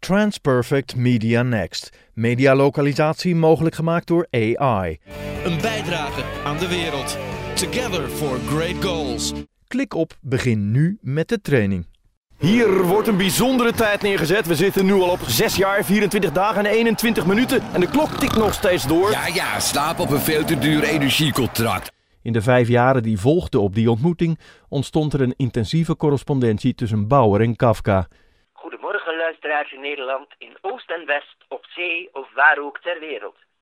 Transperfect Media Next. Medialokalisatie mogelijk gemaakt door AI. Een bijdrage aan de wereld. Together for great goals. Klik op Begin nu met de training. Hier wordt een bijzondere tijd neergezet. We zitten nu al op 6 jaar, 24 dagen en 21 minuten. En de klok tikt nog steeds door. Ja, slaap op een veel te duur energiecontract. In de 5 jaren die volgden op die ontmoeting ontstond er een intensieve correspondentie tussen Bauer en Kafka. Goedemorgen luisteraars in Nederland, in Oost en West, op zee of waar ook ter wereld.